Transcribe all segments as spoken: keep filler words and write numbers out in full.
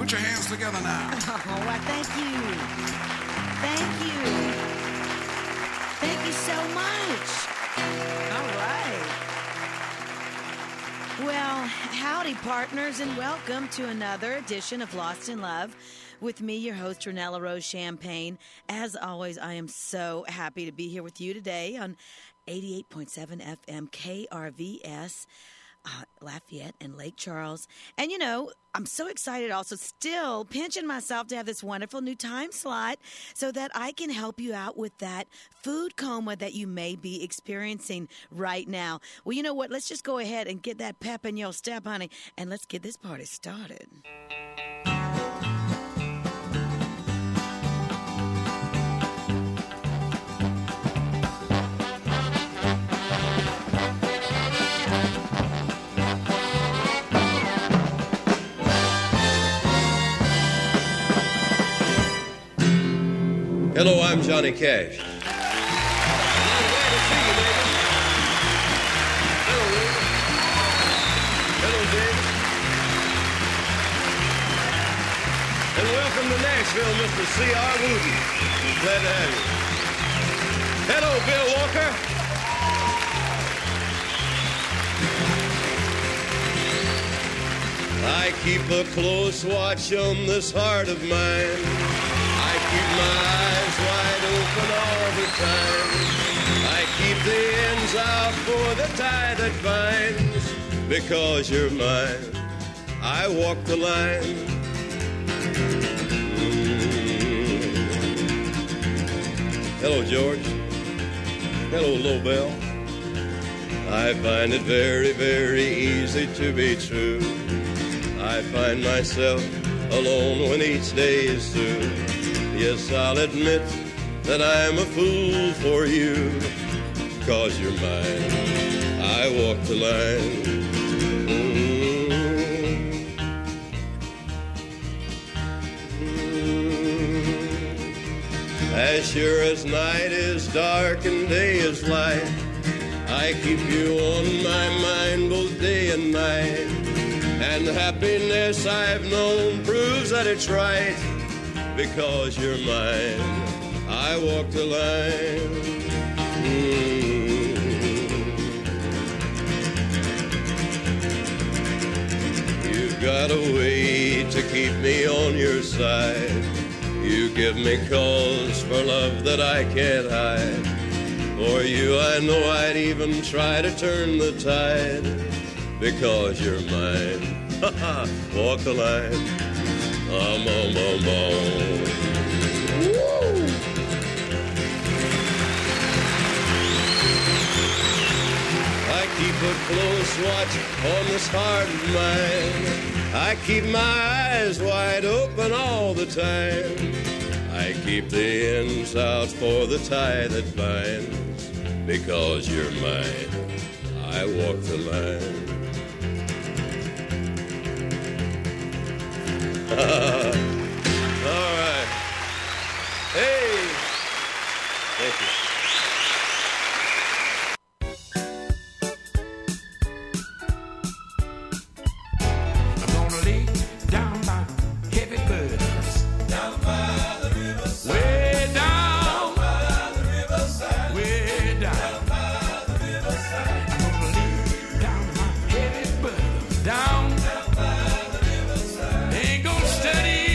Put your hands together now. Oh, why, thank you. Thank you. Thank you so much. All right. Well, howdy, partners, and welcome to another edition of Lost in Love with me, your host, Renella Rose Champagne. As always, I am so happy to be here with you today on eighty-eight point seven F M K R V S. Uh, Lafayette and Lake Charles. And, you know, I'm so excited also still pinching myself to have this wonderful new time slot so that I can help you out with that food coma that you may be experiencing right now. Well, you know what? Let's just go ahead and get that pep in your step, honey, and let's get this party started. Hello, I'm Johnny Cash. Hello, David. Hello, David. And welcome to Nashville, Mister C R Wooten. Glad to have you. Hello, Bill Walker. I keep a close watch on this heart of mine. I keep my eyes wide open all the time. I keep the ends out for the tie that binds. Because you're mine, I walk the line. Mm. Hello, George. Hello, Lobel. I find it very, very easy to be true. I find myself alone when each day is through. Yes, I'll admit that I'm a fool for you. 'Cause you're mine, I walk the line. Mm-hmm. Mm-hmm. As sure as night is dark and day is light, I keep you on my mind both day and night. And the happiness I've known proves that it's right. Because you're mine, I walk the line. Mm-hmm. You've got a way to keep me on your side. You give me cause for love that I can't hide. For you, I know I'd even try to turn the tide. Because you're mine, walk the line. Um, um, um, um. Woo! I keep a close watch on this heart of mine. I keep my eyes wide open all the time. I keep the ends out for the tie that binds. Because you're mine, I walk the line. All right. Hey. Thank you. I'm gonna lay down by heavy burdens. Down by the riverside. Way down. Down by the riverside. Way down. Down by the riverside. I'm gonna lay down my heavy burdens. Down. Down by the riverside. Ain't gonna study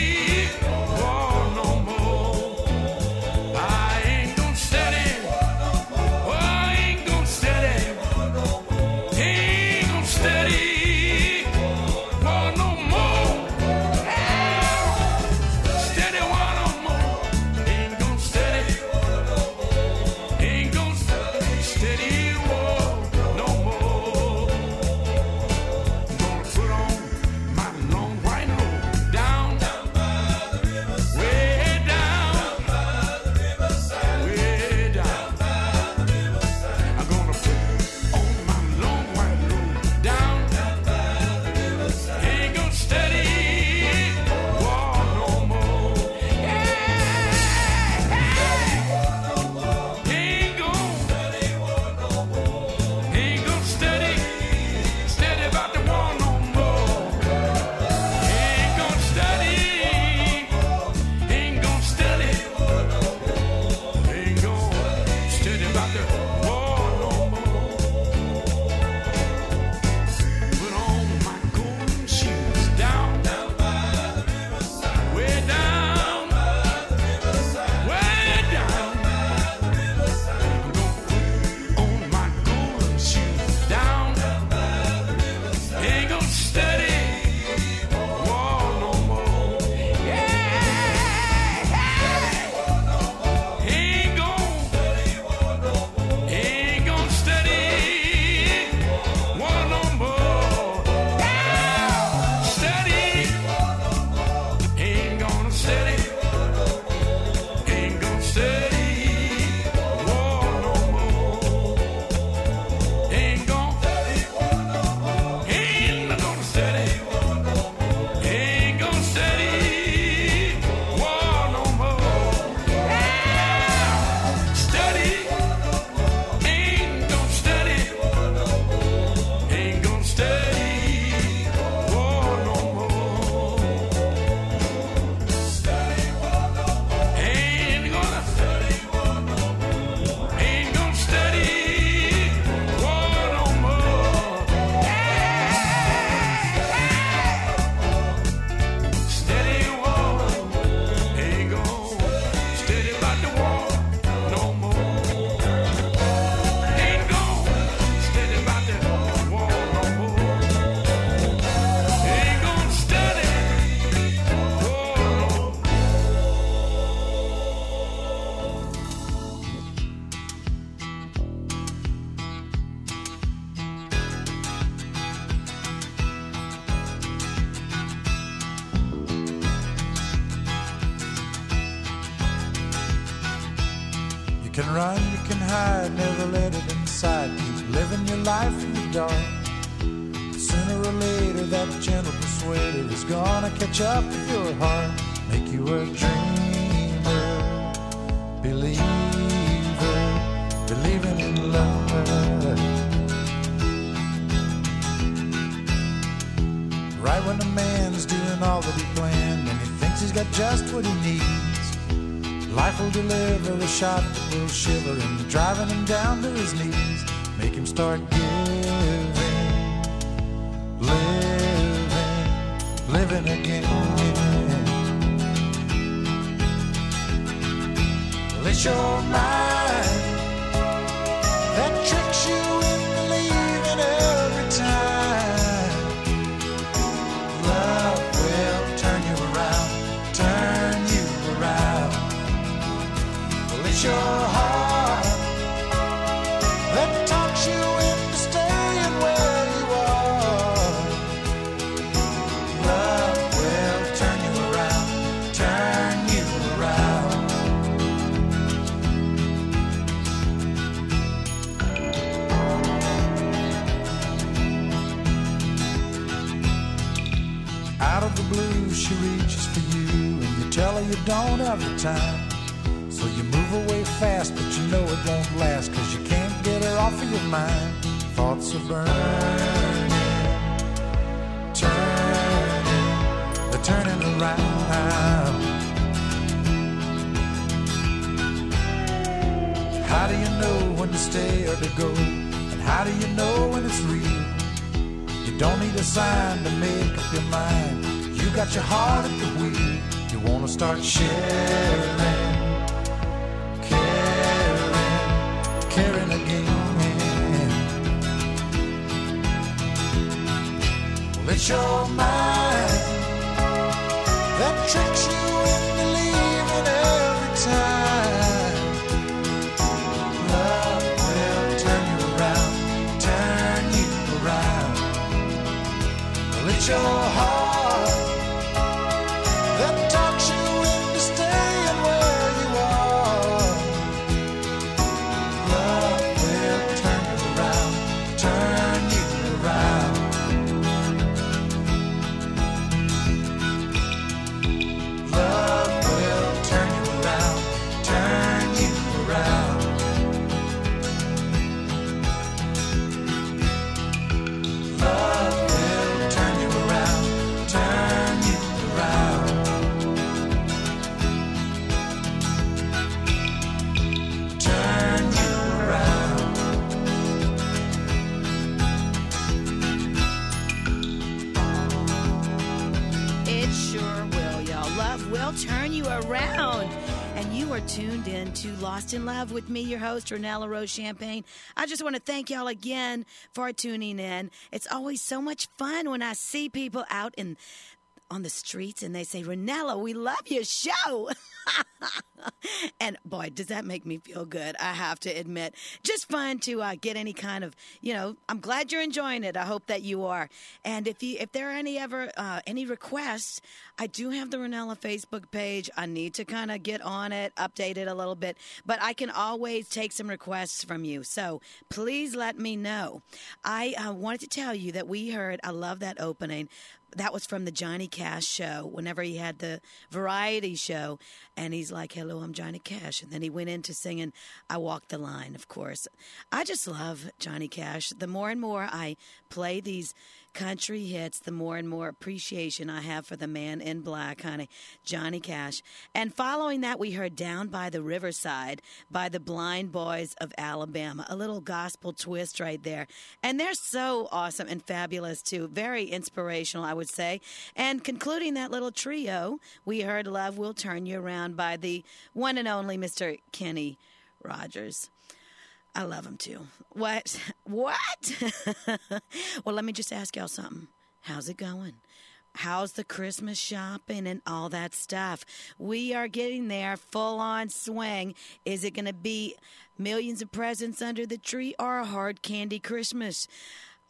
can run, you can hide, never let it inside. Keep living your life in the dark. Sooner or later, that gentle persuader is gonna catch up with your heart. Make you a dreamer, believer, believing in love. Right when a man's doing all that he planned and he thinks he's got just what he needs, life will deliver a shot that will shiver him, driving him down to his knees. Make him start giving, living, living again. Well, it's your mind that tricks you into leaving every time. Love will turn you around, turn you around. Well, it's your heart that talks you into staying where you are. Love will turn you around, turn you around. Out of the blue, she reaches for you, and you tell her you don't have the time. So you move away fast, but you know it won't last, 'cause you can't get her off of your mind. Thoughts are burning, turning, they're turning around. How do you know when to stay or to go? And how do you know when it's real? You don't need a sign to make up your mind. You got your heart at the wheel. You wanna start sharing, caring again. Well, it's your mind that tricks you into leaving every time. Love will turn you around, turn you around. Well, it's your heart that talks you into staying where you are. Love will turn you around, turn you around. Love will turn you around, turn you around. Love will turn you around, turn you around. Turn you around. It sure will, y'all. Love will turn you around. And you are tuned in to Lost in Love with me, your host, Renella Rose Champagne. I just want to thank y'all again for tuning in. It's always so much fun when I see people out in on the streets and they say, Renella, we love your show. And boy, does that make me feel good, I have to admit. Just fun to uh, get any kind of, you know, I'm glad you're enjoying it. I hope that you are. And if you, if there are any ever, uh, any requests, I do have the Renella Facebook page. I need to kind of get on it, update it a little bit, but I can always take some requests from you. So please let me know. I uh, wanted to tell you that we heard, I love that opening. That was from the Johnny Cash show, whenever he had the variety show. And he's like, hello, I'm Johnny Cash. And then he went into singing I Walk the Line, of course. I just love Johnny Cash. The more and more I play these country hits, the more and more appreciation I have for the man in black, honey, Johnny Cash. And following that, we heard Down by the Riverside by the Blind Boys of Alabama, a little gospel twist right there. And they're so awesome and fabulous, too. Very inspirational, I would say. And concluding that little trio, we heard Love Will Turn You Around by the one and only Mister Kenny Rogers. I love him, too. What? What? Well, let me just ask y'all something. How's it going? How's the Christmas shopping and all that stuff? We are getting there, full-on swing. Is it going to be millions of presents under the tree or a hard candy Christmas?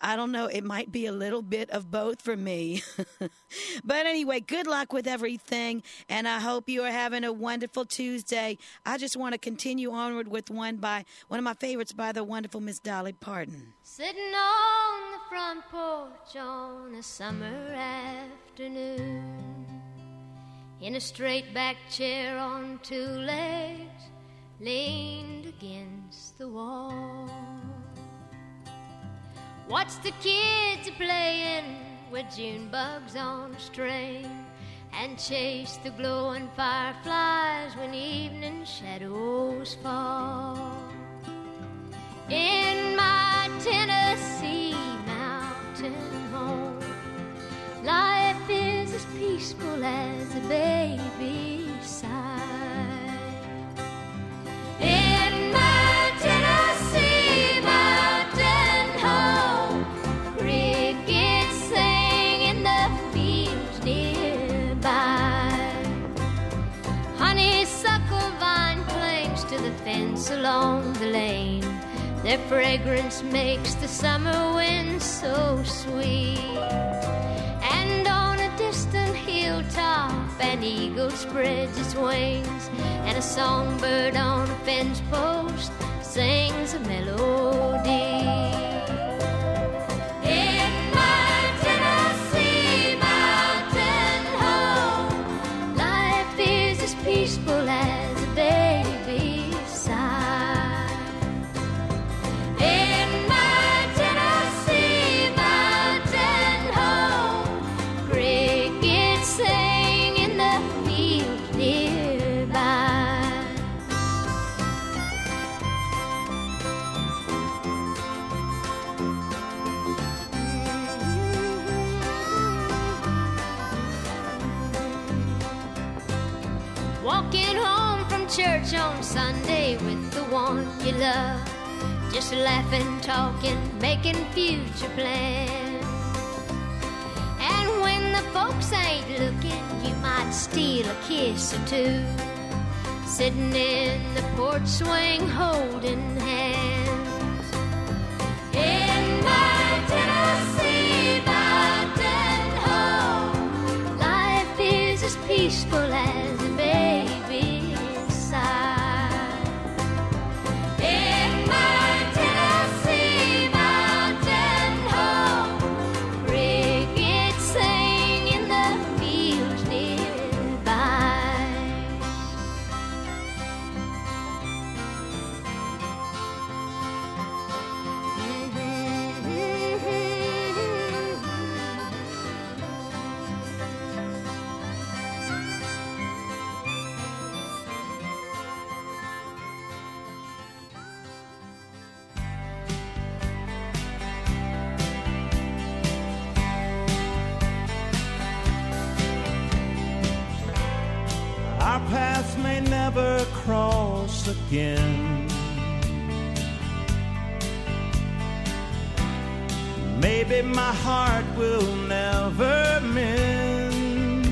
I don't know. It might be a little bit of both for me. But anyway, good luck with everything, and I hope you are having a wonderful Tuesday. I just want to continue onward with one by one of my favorites by the wonderful Miss Dolly Parton. Sitting on the front porch on a summer afternoon, in a straight back chair on two legs, leaned against the wall. Watch the kids playing with June bugs on a string, and chase the glowing fireflies when evening shadows fall. In my Tennessee mountain home, life is as peaceful as a baby's sigh. In my Tennessee mountain home, crickets sing in the fields nearby. Honeysuckle vine clings to the fence along the lane. Their fragrance makes the summer wind so sweet. And on a distant hilltop, an eagle spreads its wings, and a songbird on a fence post sings a melody. In my Tennessee mountain home, life is as peaceful as a baby's sigh. In my Tennessee mountain home, crickets sing in the fields nearby. Walking home from church on Sunday with the one you love, just laughing, talking, making future plans. And when the folks ain't looking, you might steal a kiss or two, sitting in the porch swing, holding hands. In my Tennessee mountain home, life is as peaceful as a baby's sigh. In my Tennessee mountain home, crickets sing in the fields nearby. Our paths may never cross again. Maybe my heart will never mend,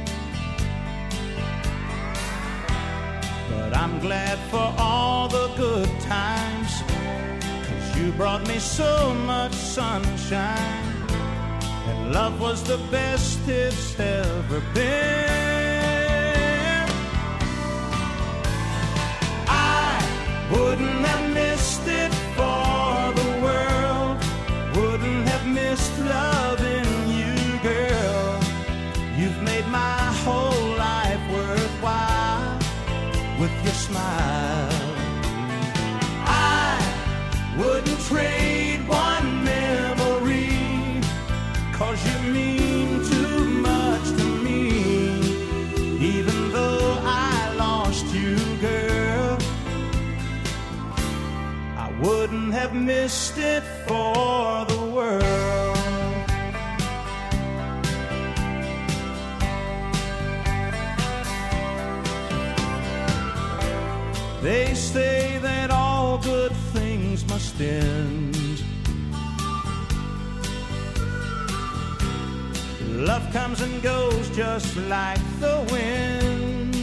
but I'm glad for all the good times, 'cause you brought me so much sunshine, and love was the best it's ever been. Wouldn't have missed it for the world. Wouldn't have missed loving you, girl. You've made my whole life worthwhile with your smile. I wouldn't trade one memory, 'cause you mean too much to me. Even though I lost you, girl, wouldn't have missed it for the world. They say that all good things must end. Love comes and goes just like the wind.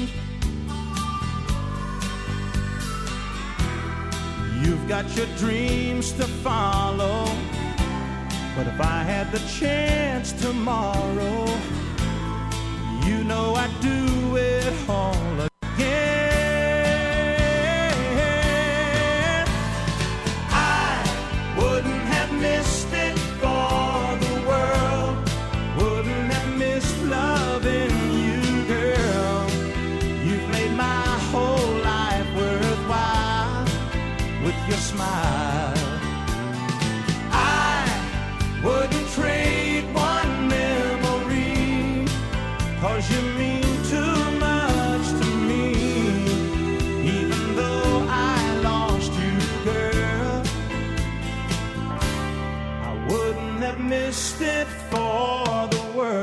You've got your dreams to follow, But if I had the chance tomorrow, you know I'd do it all again. I wouldn't have missed it for the world. Wouldn't have missed loving you, girl. You've made my whole life worthwhile with your smile. I wouldn't trade one memory, 'cause you mean too much to me. Even though I lost you, girl, I wouldn't have missed it for the world.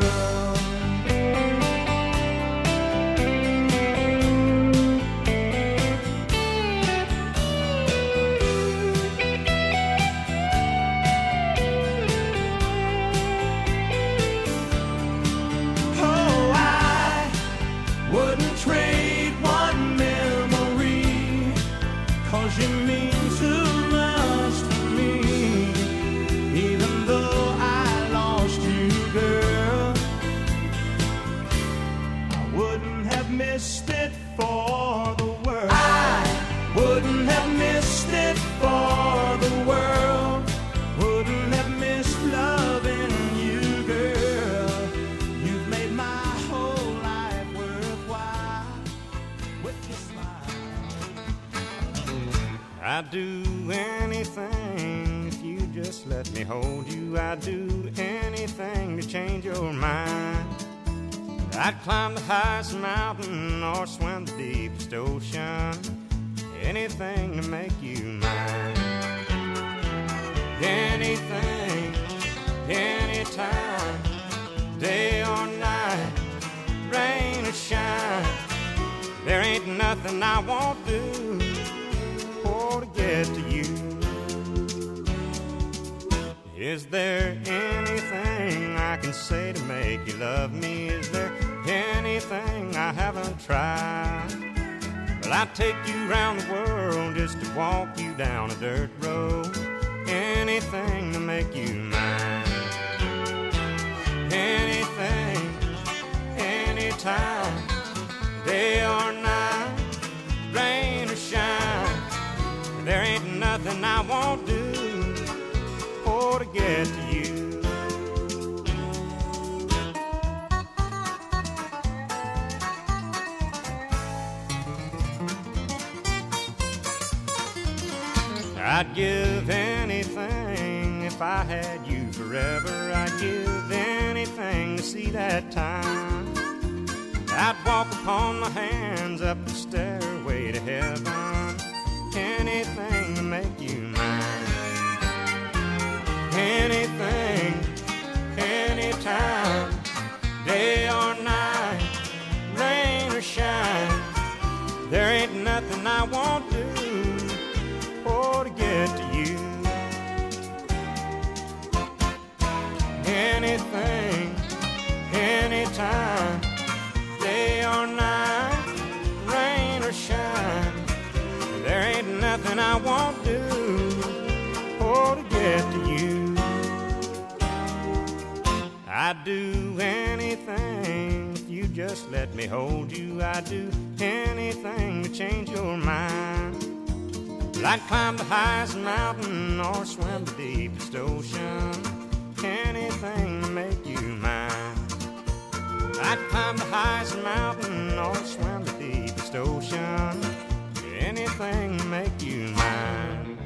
You mean too much to me. Even though I lost you, girl, I wouldn't have missed it for the world. I wouldn't have missed it for the world. Wouldn't have missed loving you, girl. You've made my whole life worthwhile with your smile. I'd do anything if you just let me hold you. I'd do anything to change your mind. I'd climb the highest mountain or swim the deepest ocean. Anything to make you mine. Anything, anytime, day or night, rain or shine. There ain't nothing I won't do to get to you. Is there anything I can say to make you love me? Is there anything I haven't tried? Well, I'd take you around the world just to walk you down a dirt road. Anything to make you mine. Anything, anytime, day or night, rain or shine. There ain't nothing I won't do for to get to you. I'd give anything if I had you forever. I'd give anything to see that time. I'd walk upon my hands up the stairway to heaven. Anything to make you mine. Anything, anytime, day or night, rain or shine. There ain't nothing I won't do for to get to you. Anything, anytime, day or night, rain or shine. There ain't nothing I won't do for to get to you. I'd do anything if you just let me hold you. I'd do anything to change your mind. I'd climb the highest mountain or swim the deepest ocean. Anything to make you mine. I'd climb the highest mountain or swim the deepest ocean. Anything to make you mine.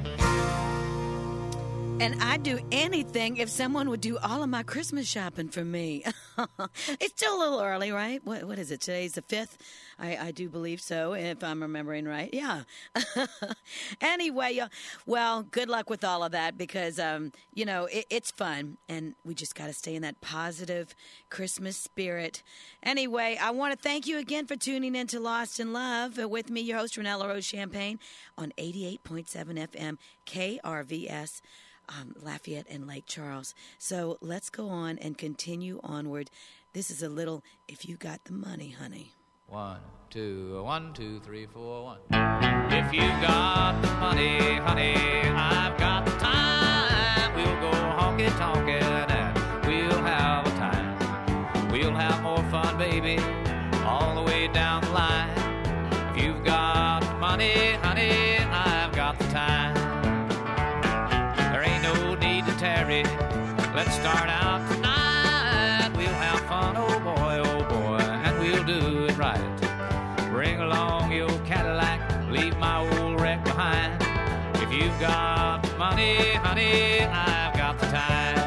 And I'd do anything if someone would do all of my Christmas shopping for me. It's still a little early, right? What What is it? Today's the fifth? I, I do believe so, if I'm remembering right. Yeah. Anyway, uh, well, good luck with all of that because, um, you know, it, it's fun. And we just got to stay in that positive Christmas spirit. Anyway, I want to thank you again for tuning in to Lost in Love with me, your host, Renella Rose Champagne, on eighty-eight point seven F M K R V S. Um, Lafayette and Lake Charles. So let's go on and continue onward. This is a little If You Got the Money, Honey. One, two, one, two, three, four, one. If you got the money, honey, I've got the time. we'll go honky-tonkin' and we'll have a time. We'll have more fun, baby, all the way down the line. If you've got money, honey, I've got the time. There ain't no need to tarry. Let's start out tonight. We'll have fun, oh boy, oh boy, and we'll do it right. Bring along your Cadillac, leave my old wreck behind. If you've got money, honey, I've got the time.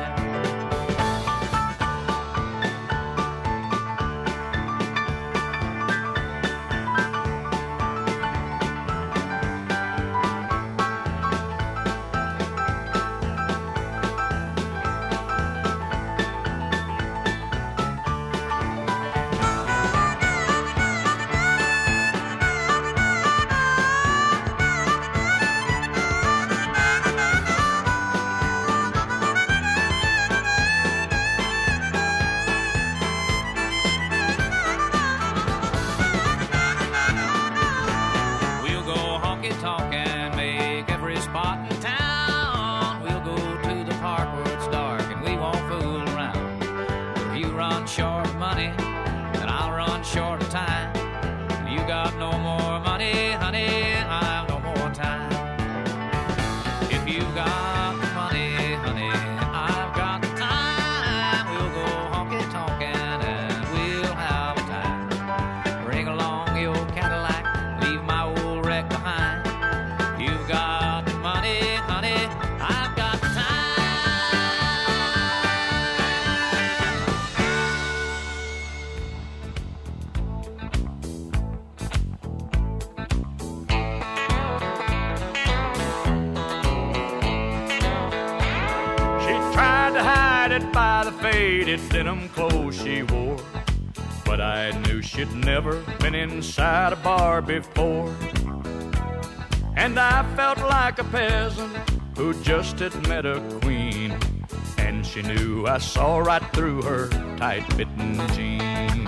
Faded denim clothes she wore, but I knew she'd never been inside a bar before. And I felt like a peasant who just had met a queen, and she knew I saw right through her tight-fitting jeans.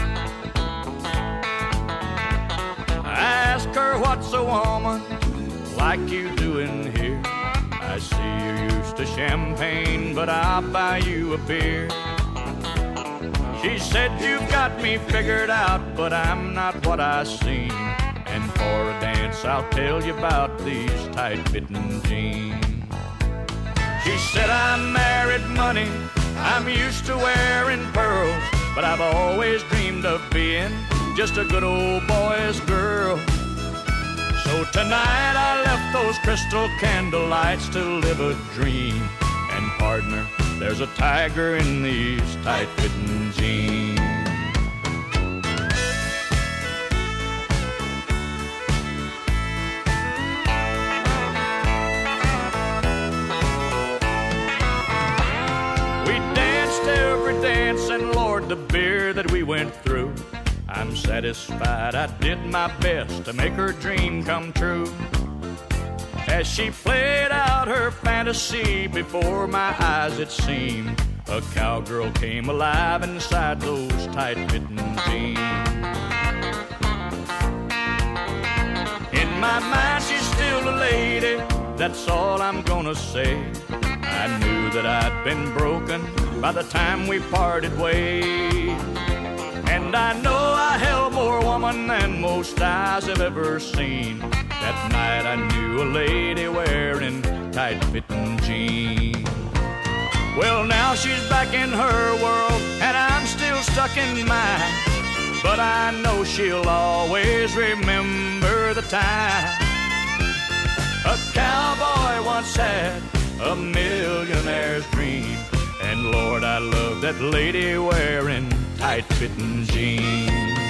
I asked her, what's a woman like you doing here? I see you're used to champagne, but I'll buy you a beer. She said, you've got me figured out, but I'm not what I seem. And for a dance, I'll tell you about these tight-fitting jeans. She said, I married money, I'm used to wearing pearls, but I've always dreamed of being just a good old boy's girl. So tonight I left those crystal candle lights to live a dream. And partner, there's a tiger in these tight-fitting jeans. We danced every dance, and Lord, the beer that we went through, I'm satisfied I did my best to make her dream come true. As she played out her fantasy before my eyes, it seemed a cowgirl came alive inside those tight-fitting jeans. In my mind, she's still a lady, that's all I'm gonna say. I knew that I'd been broken by the time we parted ways. And I know I held more woman than most eyes have ever seen. That night I knew a lady wearing tight-fitting jeans. Well, now she's back in her world, and I'm still stuck in mine. But I know she'll always remember the time a cowboy once had a millionaire's dream. And Lord, I love that lady wearing tight-fitting jeans.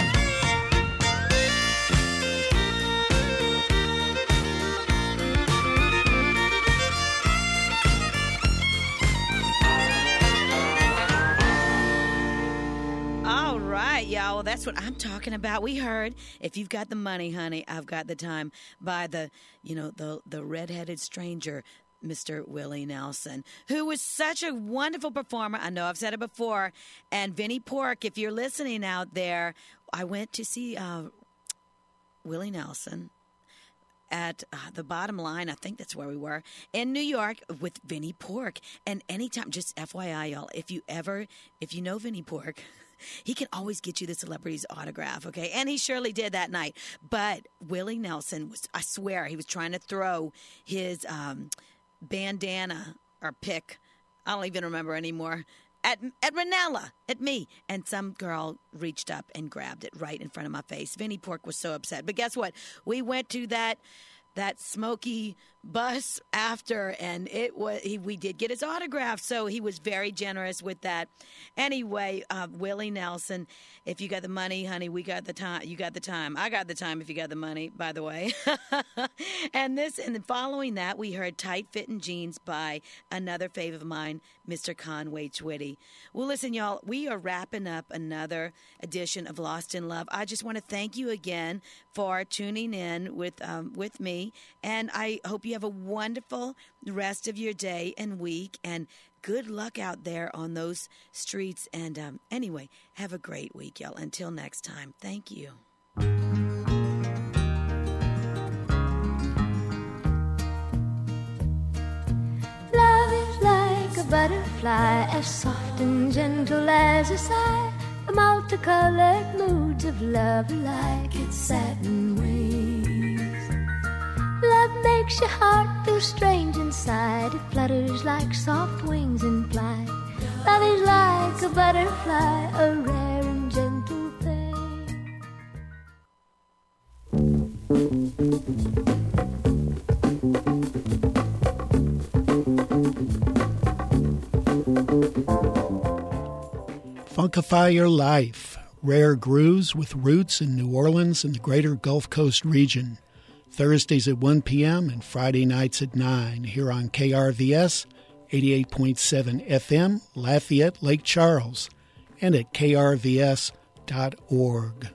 All right, y'all. Well, that's what I'm talking about. We heard "If You've Got the Money, Honey, I've Got the Time" by the, you know, the the redheaded stranger, Mister Willie Nelson, who was such a wonderful performer. I know I've said it before. And Vinnie Pork, if you're listening out there, I went to see uh, Willie Nelson at uh, the Bottom Line. I think that's where we were in New York with Vinnie Pork. And anytime, just F Y I, y'all, if you ever, if you know Vinnie Pork, he can always get you the celebrity's autograph, okay? And he surely did that night. But Willie Nelson was, I swear, he was trying to throw his um, bandana or pick, I don't even remember anymore, at at Ranella, at me. And some girl reached up and grabbed it right in front of my face. Vinnie Pork was so upset. But guess what? We went to that that smoky bus after, and it was he, we did get his autograph, so he was very generous with that. Anyway, uh, Willie Nelson, if you got the money, honey, we got the time. You got the time. I got the time if you got the money, by the way. and this, and then following that, we heard Tight Fitting Jeans by another fave of mine, Mister Conway Twitty. Well, listen, y'all, we are wrapping up another edition of Lost in Love. I just want to thank you again for tuning in with um, with me, and I hope you have a wonderful rest of your day and week, and good luck out there on those streets. And um, anyway, have a great week, y'all. Until next time, thank you. Love is like a butterfly, as soft and gentle as a sigh. The multicolored moods of love are like its satin wings. Love makes your heart feel strange inside. It flutters like soft wings in flight. Love is like a butterfly, a rare and gentle thing. Funkify Your Life, rare grooves with roots in New Orleans and the greater Gulf Coast region. Thursdays at one p.m. and Friday nights at nine here on K R V S eighty-eight point seven F M, Lafayette, Lake Charles, and at K R V S dot org.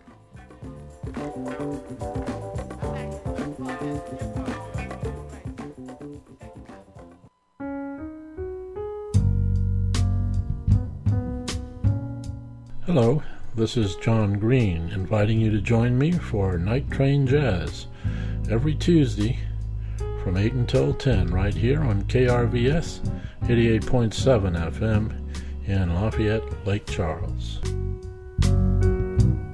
Hello, this is John Green, inviting you to join me for Night Train Jazz every Tuesday from eight until ten right here on K R V S eighty-eight point seven F M in Lafayette, Lake Charles.